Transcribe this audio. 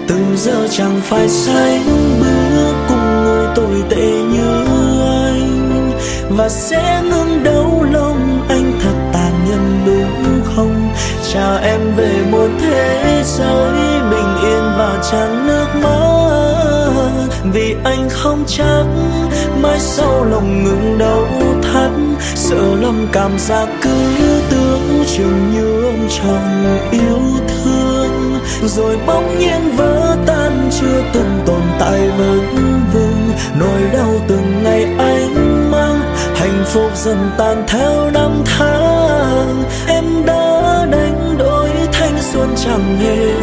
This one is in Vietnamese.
từ giờ chẳng phải say bước cùng người tồi tệ như anh, và sẽ ngừng đau lòng anh thật tàn nhẫn đúng không? Cha em về một thế giới bình yên và tràn nước mắt, vì anh không chắc mai sau lòng ngừng đau thắt, sợ lắm cảm giác cứ tưởng chừng như ông chồng yêu thương, rồi bỗng nhiên vỡ tan chưa từng tồn tại vững vững. Nỗi đau từng ngày anh mang, hạnh phúc dần tan theo năm tháng. Em đã đánh đổi thanh xuân chẳng hề